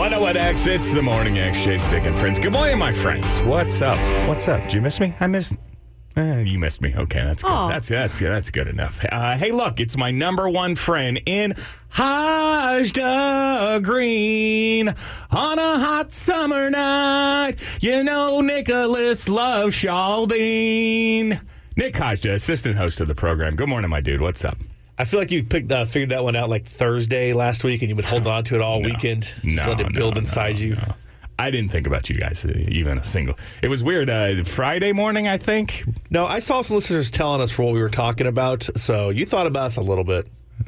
101X, it's the Morning X, Jay Stick and Friends. Good morning, my friends. What's up? What's up? Did you miss me? I missed... you missed me. Okay, that's good. That's good enough. Hey, look, it's my number one friend in Hajda Green on a hot summer night. You know Nicholas loves Shaldine. Nick Hajda, assistant host of the program. Good morning, my dude. What's up? I feel like you figured that one out like Thursday last week, and you've been holding on to it all weekend. Just let it build inside you. No. I didn't think about you guys, even a single. It was weird. Friday morning, I think. No, I saw some listeners telling us for what we were talking about, so you thought about us a little bit.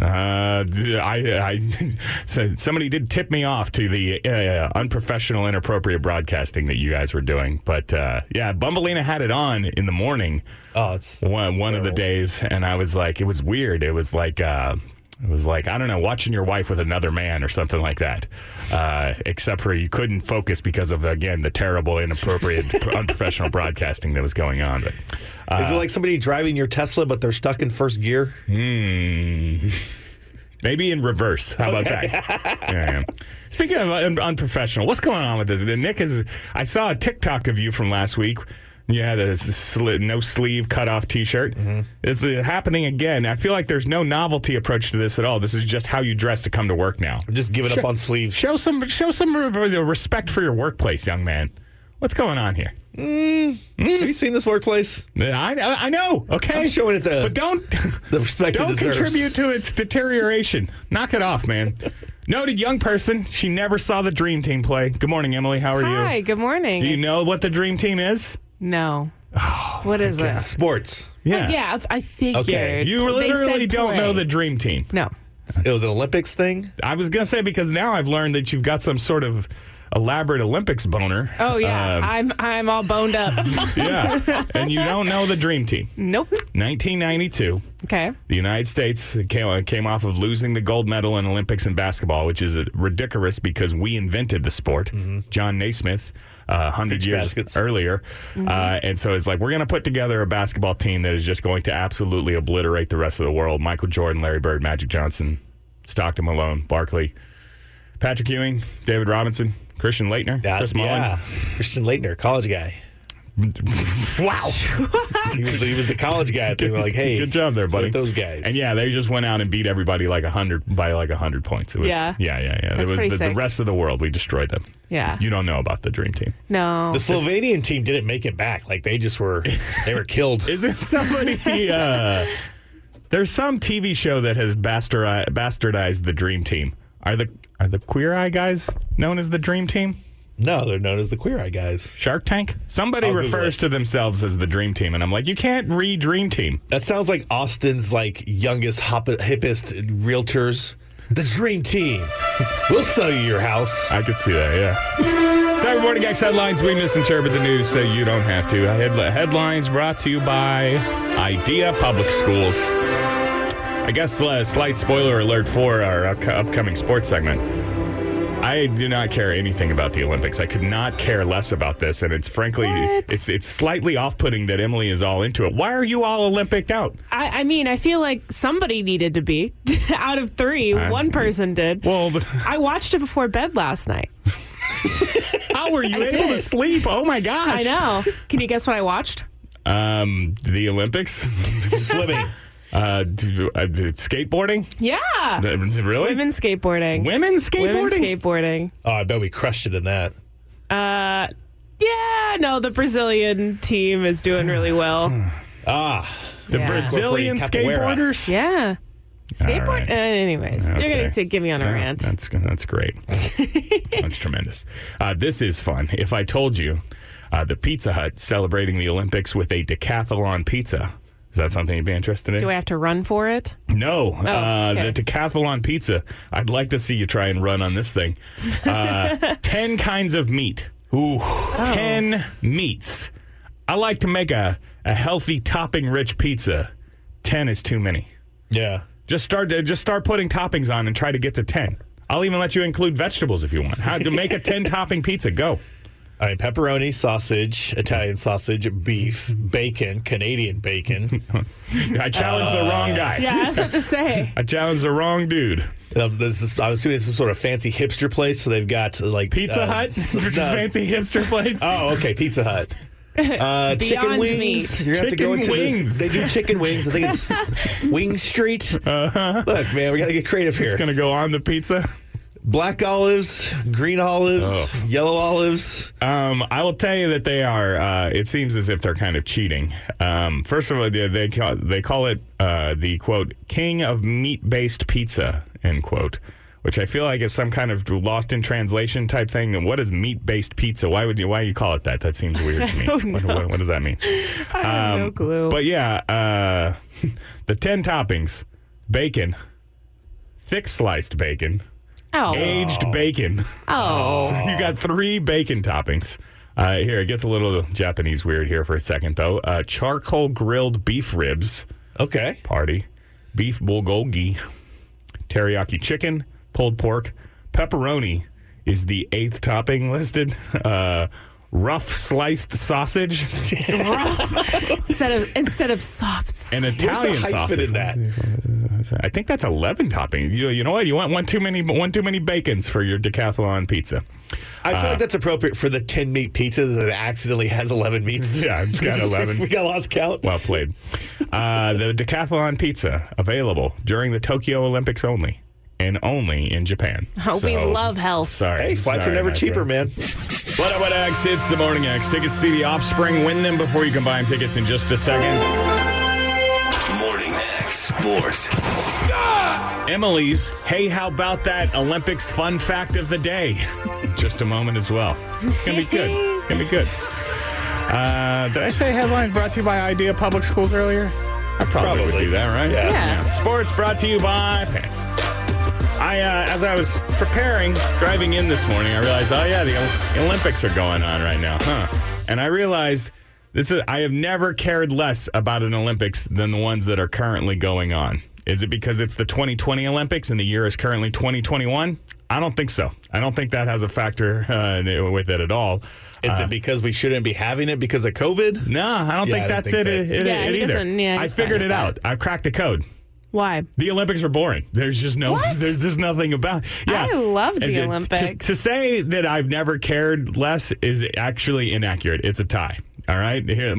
So somebody did tip me off to the unprofessional, inappropriate broadcasting that you guys were doing. But Bumbleina had it on in the morning. Oh, it's one of the days, and I was like, it was weird. It was like I don't know, watching your wife with another man or something like that. Except for you couldn't focus because of, again, the terrible, inappropriate, unprofessional broadcasting that was going on. But, is it like somebody driving your Tesla, but they're stuck in first gear? Maybe in reverse. How about that? Yeah. Speaking of unprofessional, what's going on with this? Nick I saw a TikTok of you from last week. You had a no sleeve cut off T-shirt. Mm-hmm. It's happening again. I feel like there's no novelty approach to this at all. This is just how you dress to come to work now. I'm just giving up on sleeves. Show some respect for your workplace, young man. What's going on here? Have you seen this workplace? I know. Okay, I'm showing it but don't the respect it deserves. Contribute to its deterioration. Knock it off, man. Noted young person. She never saw the Dream Team play. Good morning, Emily. How are you? Hi. Good morning. Do you know what the Dream Team is? No. Oh, what is it? Sports. Yeah. I figured. Okay. You literally don't know the Dream Team. No. It was an Olympics thing? I was going to say, because now I've learned that you've got some sort of elaborate Olympics boner. Oh, yeah. I'm all boned up. Yeah. And you don't know the Dream Team. Nope. 1992. Okay. The United States came off of losing the gold medal in Olympics in basketball, which is ridiculous because we invented the sport. Mm-hmm. John Naismith, 100 years earlier. Mm-hmm. And so it's like, we're going to put together a basketball team that is just going to absolutely obliterate the rest of the world. Michael Jordan, Larry Bird, Magic Johnson, Stockton Malone, Barkley, Patrick Ewing, David Robinson, Christian Laettner, Chris Mullin. Yeah, Christian Laettner, college guy. Wow. he was the college guy. They were like, hey, good job there, buddy. Those guys. And yeah, they just went out and beat everybody by 100 points. It was, yeah. That's it was the rest of the world. We destroyed them. Yeah. You don't know about the Dream Team. No. The Slovenian team didn't make it back. Like they were killed. Isn't somebody there's some TV show that has bastardized the Dream Team. Are the Queer Eye guys known as the Dream Team? No, they're known as the Queer Eye guys. Shark Tank? Somebody refers to themselves as the Dream Team, and I'm like, you can't Dream Team. That sounds like Austin's youngest, hippest realtors. The Dream Team. We'll sell you your house. I could see that, yeah. Saturday Morning X headlines. We misinterpret the news so you don't have to. Headlines brought to you by Idea Public Schools. I guess slight spoiler alert for our upcoming sports segment. I do not care anything about the Olympics. I could not care less about this, and it's frankly, it's slightly off-putting that Emily is all into it. Why are you all Olympic out? I mean, I feel like somebody needed to be. Out of three, one person did. Well, I watched it before bed last night. How were you able to sleep? Oh my gosh! I know. Can you guess what I watched? The Olympics, swimming. Skateboarding? Yeah. Really? Women's skateboarding. Women's skateboarding? Oh, I bet we crushed it in that. Yeah, no, the Brazilian team is doing really well. The Brazilian skateboarders? Yeah. Skateboard? Right. Anyways, okay. You're going to get me on a rant. That's great. That's tremendous. This is fun. If I told you the Pizza Hut celebrating the Olympics with a decathlon pizza, is that something you'd be interested in? Do I have to run for it? No. Okay. The decathlon pizza. I'd like to see you try and run on this thing. 10 kinds of meat. Ooh. 10 meats. I like to make a healthy, topping-rich pizza. 10 is too many. Yeah. Just start putting toppings on and try to get to 10. I'll even let you include vegetables if you want. How to make a 10-topping pizza. Go. I mean, pepperoni, sausage, Italian sausage, beef, bacon, Canadian bacon. I challenged the wrong guy. Yeah, I was about to say. I challenged the wrong dude. I'm assuming it's some sort of fancy hipster place. So they've got like Pizza Hut, which is fancy hipster place. Oh, okay, Pizza Hut. Chicken wings. You're gonna have to go into wings. They do chicken wings. I think it's Wing Street. Look, man, we got to get creative here. It's gonna go on the pizza. Black olives, green olives, yellow olives. I will tell you that they are. It seems as if they're kind of cheating. First of all, they call it the quote king of meat-based pizza, end quote, which I feel like is some kind of lost in translation type thing. And what is meat-based pizza? Why you call it that? That seems weird to me. What does that mean? I have no clue. But yeah, the 10 toppings: bacon, thick sliced bacon. Aged bacon. Oh. So you got 3 bacon toppings. Here, it gets a little Japanese weird here for a second, though. Charcoal grilled beef ribs. Okay. Party. Beef bulgogi. Teriyaki chicken. Pulled pork. Pepperoni is the 8th topping listed. Rough sliced sausage. Rough instead of soft. An Italian sausage. In that? I think that's 11 toppings. You know what? You want one too many bacons for your decathlon pizza. I feel like that's appropriate for the 10 meat pizza that accidentally has 11 meats. Yeah, it's got 11. We got lost count. Well played. The decathlon pizza available during the Tokyo Olympics only. And only in Japan. Oh, we love health. Sorry. Hey, flights are never cheaper, man. What up, X? It's the Morning X. Tickets to see the Offspring. Win them before you can buy them. Tickets in just a second. Morning X Sports. Emily's Hey, How About That Olympics Fun Fact of the Day. Just a moment as well. It's going to be good. It's going to be good. Did I say headlines brought to you by Idea Public Schools earlier? I probably would do that, right? Yeah. Sports brought to you by Pants. As I was driving in this morning, I realized, the Olympics are going on right now, And I realized I have never cared less about an Olympics than the ones that are currently going on. Is it because it's the 2020 Olympics and the year is currently 2021? I don't think so. I don't think that has a factor with it at all. Is it because we shouldn't be having it because of COVID? No, I don't think that's it either. I figured it out. I've cracked the code. Why? The Olympics are boring. There's just nothing about. Yeah, I love the Olympics. To say that I've never cared less is actually inaccurate. It's a tie. All right, here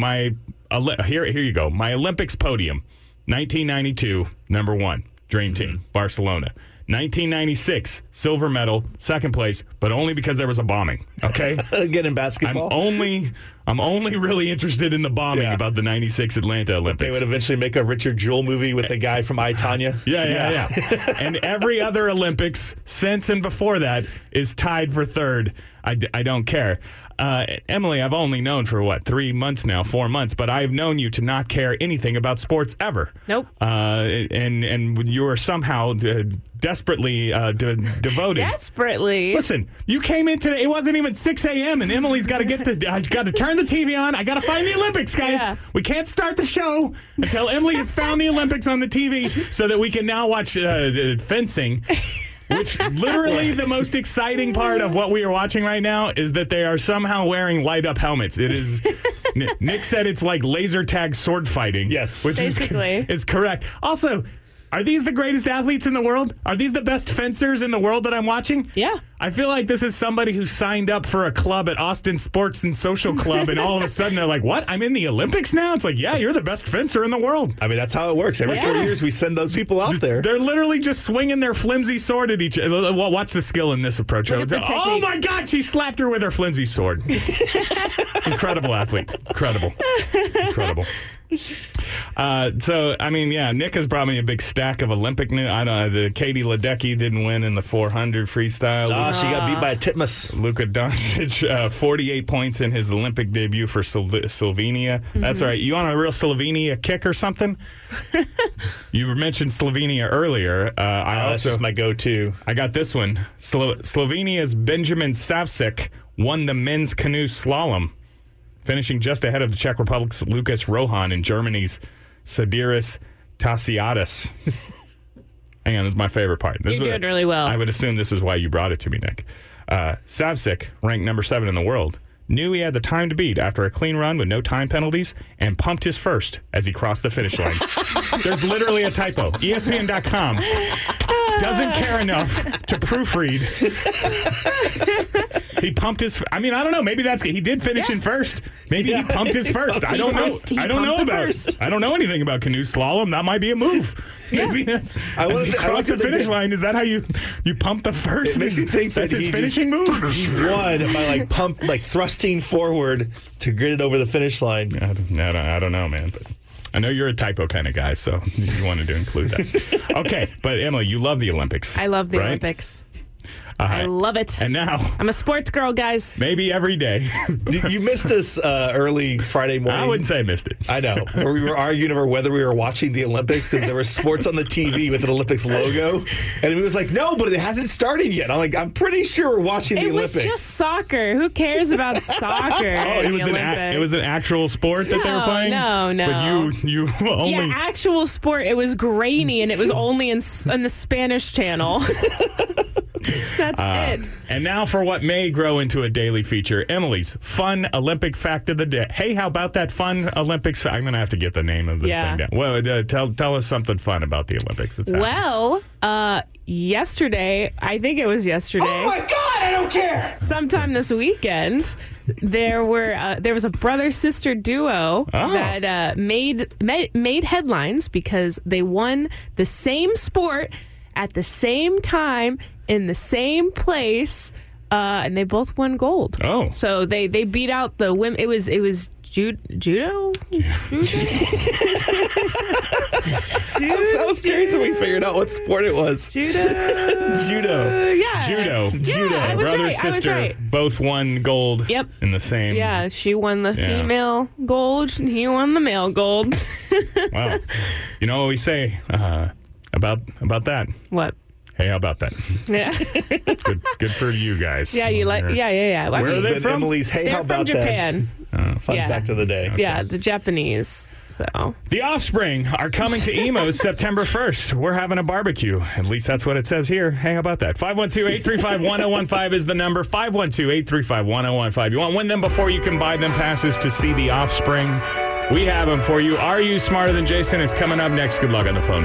you go. My Olympics podium: 1992, number 1, Dream Team, Barcelona. 1996, silver medal, second place, but only because there was a bombing. Okay, again in basketball. I'm only really interested in the bombing about the 96 Atlanta Olympics. They would eventually make a Richard Jewell movie with the guy from I, Tonya. Yeah. And every other Olympics since and before that is tied for third. I don't care. Emily, I've only known for 3 months now, 4 months, but I've known you to not care anything about sports ever. Nope. And you are somehow desperately devoted. Desperately. Listen, you came in today. It wasn't even 6 a.m. and Emily's got to turn the TV on. I got to find the Olympics, guys. Yeah. We can't start the show until Emily has found the Olympics on the TV so that we can now watch fencing. Which literally the most exciting part of what we are watching right now is that they are somehow wearing light-up helmets. It is. Nick said it's like laser tag sword fighting. Yes, which is correct. Also, are these the greatest athletes in the world? Are these the best fencers in the world that I'm watching? Yeah. I feel like this is somebody who signed up for a club at Austin Sports and Social Club, and all of a sudden they're like, what? I'm in the Olympics now? It's like, yeah, you're the best fencer in the world. I mean, that's how it works. Every 4 years we send those people out there. They're literally just swinging their flimsy sword at each other. Watch the skill in this approach. Oh, my God, she slapped her with her flimsy sword. Incredible athlete. Incredible. So, I mean, yeah, Nick has brought me a big stack of Olympic news. I don't know, Katie Ledecky didn't win in the 400 freestyle. She got beat by a Titmus. Luka Doncic, 48 points in his Olympic debut for Slovenia. Mm-hmm. That's all right. You on a real Slovenia kick or something? You mentioned Slovenia earlier. That's just my go-to. I got this one. Slovenia's Benjamin Savcik won the men's canoe slalom, finishing just ahead of the Czech Republic's Lucas Rohan and Germany's Sadiris Tasiadis. Hang on, this is my favorite part. You're doing really well. I would assume this is why you brought it to me, Nick. Savcik, ranked number 7 in the world, knew he had the time to beat after a clean run with no time penalties and pumped his first as he crossed the finish line. There's literally a typo. ESPN.com. doesn't care enough to proofread. He pumped his. I mean, I don't know. Maybe he did finish in first. Maybe he pumped his first. I don't know. I don't know about. I don't know anything about canoe slalom. That might be a move. Maybe that's. As he crossed the finish line, is that how you pump the first? It makes you think that's that his finishing move. He won by thrusting forward to get it over the finish line. I don't know, man. But I know you're a typo kind of guy, so you wanted to include that. Okay, but Emily, you love the Olympics. I love the right? Olympics. I love it. And now, I'm a sports girl, guys. Maybe every day. You missed us early Friday morning. I wouldn't say I missed it. I know. Where we were arguing over whether we were watching the Olympics because there was sports on the TV with an Olympics logo. And he was like, no, but it hasn't started yet. I'm like, I'm pretty sure we're watching the Olympics. It was just soccer. Who cares about soccer? It was an actual sport that they were playing? No. But you only... Yeah, actual sport. It was grainy and it was only in the Spanish channel. That's it. And now for what may grow into a daily feature, Emily's fun Olympic fact of the day. Hey, how about that fun Olympics? I'm going to have to get the name of this thing down. Well, tell us something fun about the Olympics. That's well, yesterday, I think it was yesterday. Oh my God, I don't care. Sometime this weekend, there was a brother-sister duo that made headlines because they won the same sport at the same time in the same place, and they both won gold. Oh, so they beat out the women. It was judo. That was crazy. So we figured out what sport it was. Judo. Yeah. Judo. Brother, sister, right. Both won gold. Yep. In the same. Yeah, she won the female gold, and he won the male gold. Wow. You know what we say about that? What? Hey, how about that? Yeah. Good for you guys. Yeah, you like. Yeah. Where are they from? Emily's. Hey, how about that? They're from Japan. Fun fact of the day. Okay. Yeah, the Japanese. So The Offspring are coming to Emo's September 1st. We're having a barbecue. At least that's what it says here. Hey, how about that? 512-835-1015 is the number. 512-835-1015. You want to win them before you can buy them passes to see The Offspring. We have them for you. Are You Smarter Than Jason is coming up next. Good luck on the phone.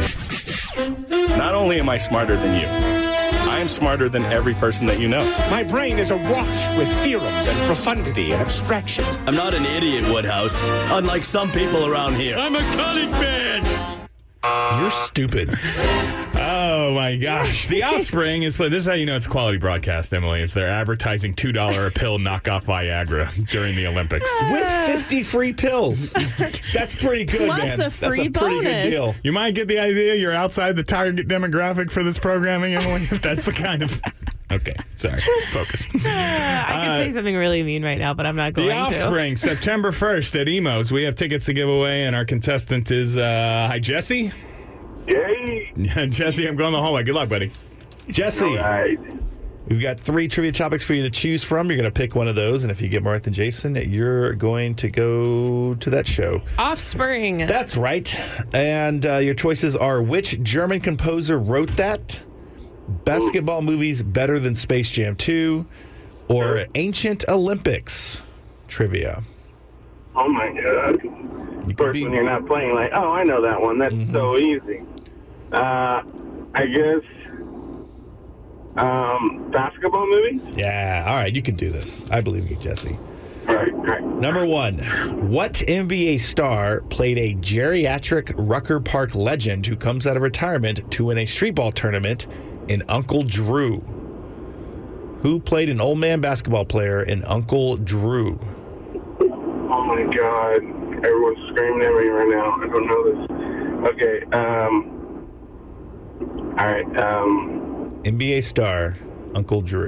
Not only am I smarter than you, I am smarter than every person that you know. My brain is awash with theorems and profundity and abstractions. I'm not an idiot, Woodhouse, unlike some people around here. I'm a cunning man. You're stupid. Oh, my gosh. The Offspring is... This is how you know it's a quality broadcast, Emily. It's their advertising $2 a pill knockoff Viagra during the Olympics. With 50 free pills. That's pretty good, Plus man. a free That's a pretty bonus. good deal. You might get the idea you're outside the target demographic for this programming, Emily, if that's the kind of... Okay, sorry. Focus. I could say something really mean right now, but I'm not going The Offspring, September 1st at Emo's. We have tickets to give away, and our contestant is... hi, Jesse. Yay! Jesse, I'm going the hallway. Good luck, buddy. Jesse, Right. we've got 3 trivia topics for you to choose from. You're going to pick one of those, and if you get more right than Jason, you're going to go to that show. Offspring. That's right. And your choices are: which German composer wrote that? Basketball movies better than Space Jam 2, or Ancient Olympics trivia. Oh my God! Of course, when you're not playing, like, oh, I know that one. That's so easy. I guess basketball movies. Yeah. All right, you can do this. I believe you, Jesse. Right. Number 1, what NBA star played a geriatric Rucker Park legend who comes out of retirement to win a street ball tournament in Uncle Drew? Who played an old man basketball player in Uncle Drew? Oh my God! Everyone's screaming at me right now. I don't know this. Okay. All right. NBA star, Uncle Drew.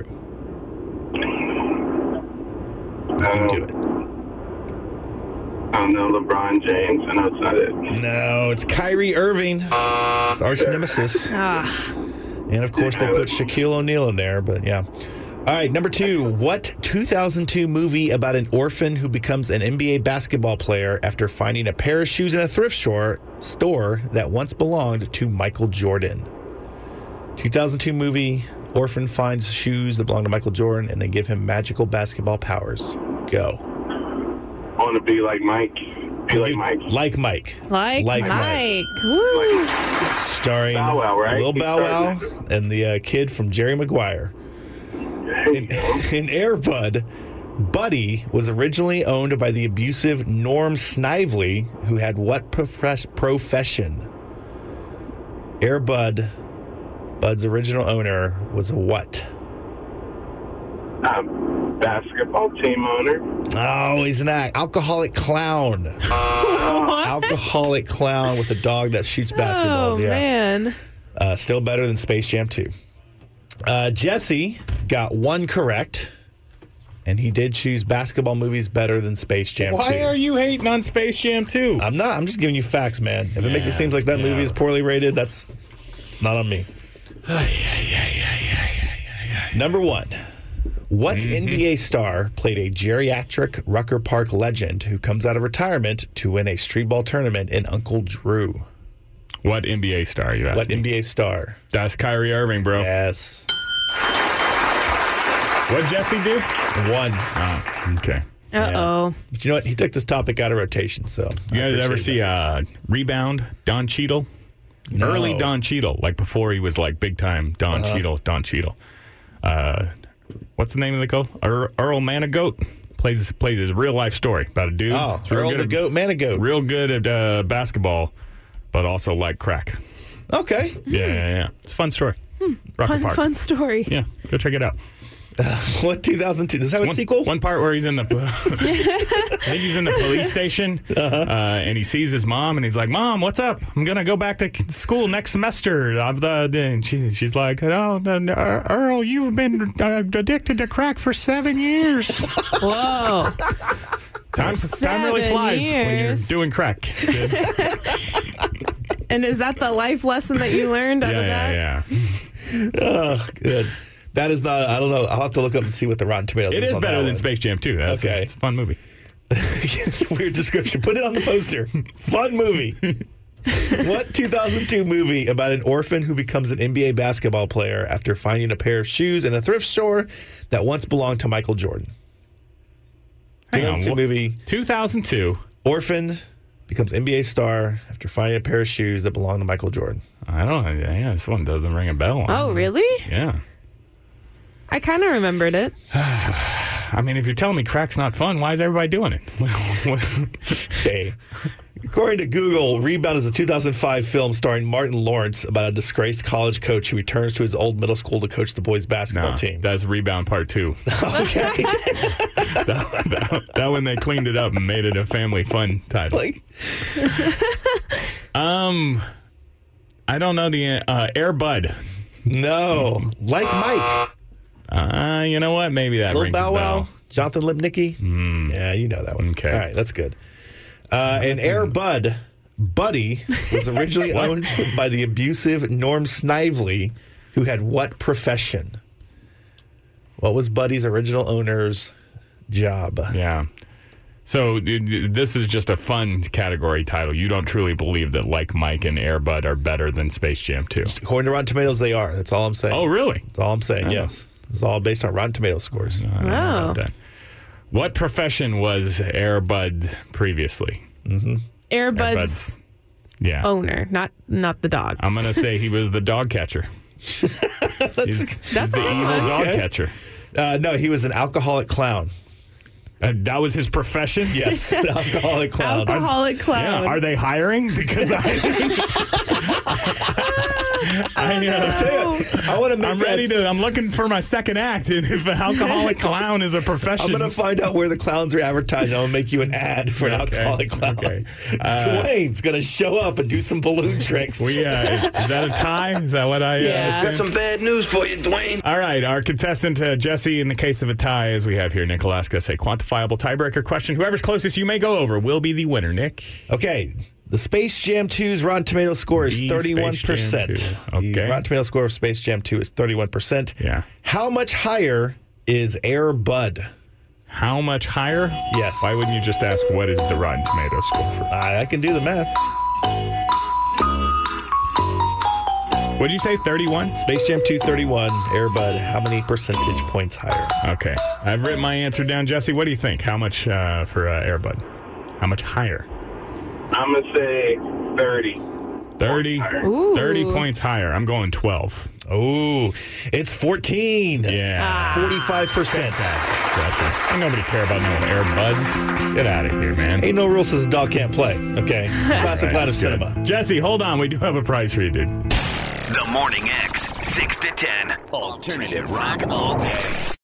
You can do it. I don't know, LeBron James. I know it's not it. No, it's Kyrie Irving. It's arch nemesis. And, of course, they put Shaquille O'Neal in there, but yeah. All right, number 2. What 2002 movie about an orphan who becomes an NBA basketball player after finding a pair of shoes in a thrift store that once belonged to Michael Jordan? 2002 movie, orphan finds shoes that belong to Michael Jordan, and they give him magical basketball powers. Go. I want to be like Mike. Be like Mike. Like Mike. Like Mike. Woo. Starring Bow Wow, right? Lil He Bow Wow started and the kid from Jerry Maguire. In Air Bud, Buddy was originally owned by the abusive Norm Snively, who had what profession? Air Bud, Bud's original owner was a what? Basketball team owner. Oh, he's an alcoholic clown. Alcoholic clown with a dog that shoots basketballs. Oh, Yeah. man. Still better than Space Jam 2. Jesse got one correct, and he did choose basketball movies better than Space Jam 2. Why are you hating on Space Jam 2? I'm not. I'm just giving you facts, man. If it makes it seem like that movie is poorly rated, it's not on me. Number one. What NBA star played a geriatric Rucker Park legend who comes out of retirement to win a streetball tournament in Uncle Drew? What NBA star are you asking? What NBA star? That's Kyrie Irving, bro. Yes. What'd Jesse do? One. Oh, okay. Uh-oh. But you know what? He took this topic out of rotation, so. You guys ever see Rebound, Don Cheadle? No. Early Don Cheadle, like before he was like big time Don Cheadle. What's the name of the goat? Earl Manigault plays his real life story about a dude. Oh, Earl the Goat Manigault. Real good at basketball, but also like crack. Okay. Yeah. It's a fun story. Rucker Park. Fun story. Yeah, go check it out. What 2002? Does that have a sequel? One part where he's in the, I think he's in the police station, and he sees his mom, and he's like, "Mom, what's up? I'm gonna go back to school next semester." And she's like, "Oh, Earl, you've been addicted to crack for 7 years." Whoa. Time really 7 flies when you're years. doing crack. kids. And is that the life lesson that you learned out of that? Yeah. Oh, good. That is not, I don't know. I'll have to look up and see what the Rotten Tomatoes It is is on better that than one. Space Jam 2. Okay. It's a fun movie. Weird description. Put it on the poster. Fun movie. What 2002 movie about an orphan who becomes an NBA basketball player after finding a pair of shoes in a thrift store that once belonged to Michael Jordan? Hang on. 2002 movie. 2002. Orphan becomes NBA star after finding a pair of shoes that belonged to Michael Jordan. I don't know. Yeah, this one doesn't ring a bell. Oh, really? Yeah. I kind of remembered it. I mean, if you're telling me crack's not fun, why is everybody doing it? Okay. According to Google, Rebound is a 2005 film starring Martin Lawrence about a disgraced college coach who returns to his old middle school to coach the boys' basketball team. That's Rebound Part 2. Okay. that one they cleaned it up and made it a family fun title. I don't know the Air Bud. No. Like Mike. You know what? Maybe that Lil rings Bow a bell. Wow. Jonathan Lipnicki. Yeah, you know that one. Okay. All right, that's good. And Air Bud, Buddy, was originally owned by the abusive Norm Snively, who had what profession? What was Buddy's original owner's job? Yeah. So this is just a fun category title. You don't truly believe that Like Mike and Air Bud are better than Space Jam 2. According to Rotten Tomatoes, they are. That's all I'm saying. Oh, really? That's all I'm saying, yes. It's all based on Rotten Tomatoes scores. I don't know Wow. about that. What profession was Air Bud previously? Air Bud's Yeah. owner, not the dog. I'm going to say he was the dog catcher. That's He's the evil dog catcher. No, he was an alcoholic clown. That was his profession? Yes, an alcoholic clown. Alcoholic clown. Yeah. Are they hiring? Because I want to make I'm ready to. I'm looking for my second act. And if an alcoholic clown is a profession, I'm going to find out where the clowns are advertised. I'm going to make you an ad for an alcoholic clown. Okay. Dwayne's going to show up and do some balloon tricks. is that a tie? Is that what I? Yeah. Got some bad news for you, Dwayne. All right, our contestant Jesse, in the case of a tie, as we have here, Nick Alaska, say quantifiable tiebreaker question. Whoever's closest you may go over will be the winner, Nick. Okay. The Space Jam 2's Rotten Tomatoes score is The 31%. Space Jam 2. Okay. The Rotten Tomatoes score of Space Jam 2 is 31%. Yeah. How much higher is Air Bud? How much higher? Yes. Why wouldn't you just ask what is the Rotten Tomatoes score for? I can do the math. What'd you say, 31? Space Jam 2, 31. Air Bud, how many percentage points higher? Okay. I've written my answer down. Jesse, what do you think? How much for Air Bud? How much higher? I'm going to say 30. 30? Ooh. 30 points higher. I'm going 12. Oh, it's 14. Yeah. 45%. Jesse. Ain't nobody care about no Airbuds. Get out of here, man. Ain't no rule says a dog can't play, okay? Classic line of Good. cinema. Jesse, hold on. We do have a prize for you, dude. The Morning X, 6 to 10. Alternative rock all day.